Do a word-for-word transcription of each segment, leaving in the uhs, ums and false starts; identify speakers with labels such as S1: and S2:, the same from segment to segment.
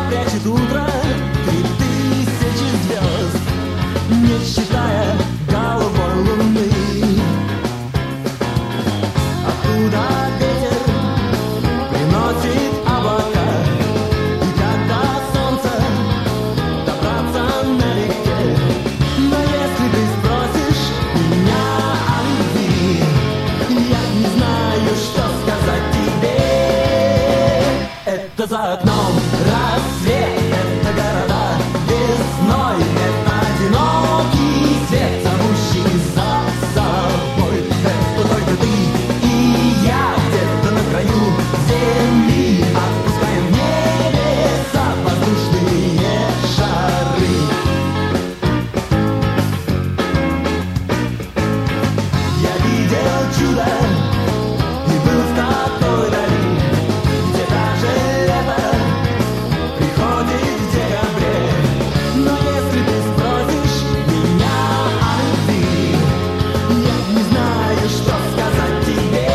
S1: прячет утро три тысячи звезд, не считая голубой луны. Оттуда ветер приносит облака, и когда солнце добраться налегке. Но если ты спросишь меня о любви, я не знаю, что сказать тебе. Это за окном рассвет, это города весной, это одинокий свет, зовущий за собой. Это только ты и я где-то на краю земли, отпускаем в небеса воздушные шары. Я видел чудо и был в такой дали, где даже лето приходит в декабре. Но если ты спросишь меня о любви, я не знаю, что сказать тебе.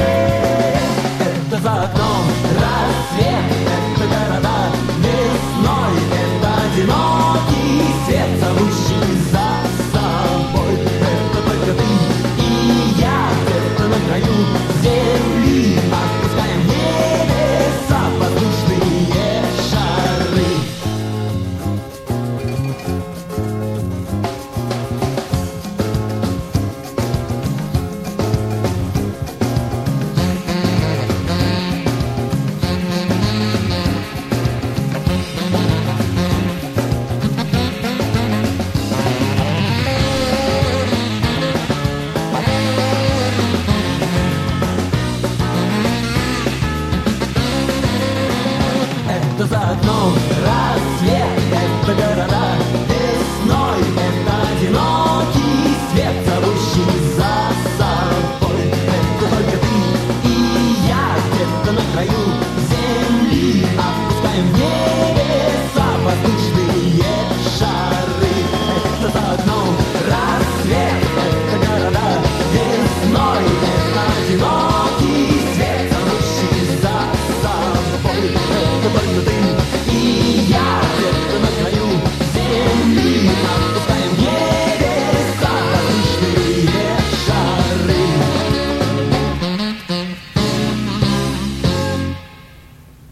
S1: Это за окном рассвет, это города весной, это одинокий свет, зовущий за собой. Это только ты и я где-то на краю земли, отпускаем в небеса воздушные шары. Это за окном рассвет, это города весной, это одинокий свет, зовущий за собой. Это только ты и я где-то на краю земли, отпускаем в небеса воздушные шары. Это за окном рассвет, это города весной, это одинокий свет, зовущий за собой. Это только ты